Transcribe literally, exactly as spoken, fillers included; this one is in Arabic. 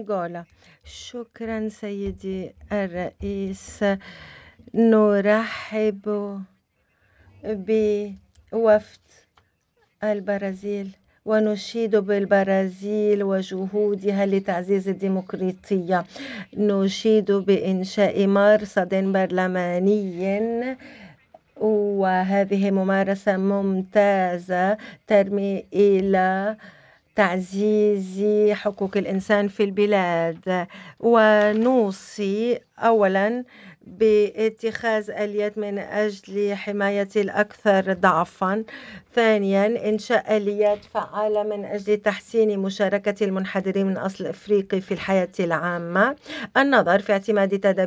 أنغولا. شكرا سيدي الرئيس. نرحب بوفد البرازيل ونشيد بالبرازيل وجهودها لتعزيز الديمقراطية. نشيد بإنشاء مرصد برلماني، وهذه ممارسة ممتازة ترمي إلى تعزيز حقوق الإنسان في البلاد. ونوصي أولا باتخاذ آليات من أجل حماية الأكثر ضعفا. ثانيا إنشاء آليات فعالة من أجل تحسين مشاركة المنحدرين من أصل أفريقي في الحياة العامة. النظر في اعتماد تدابير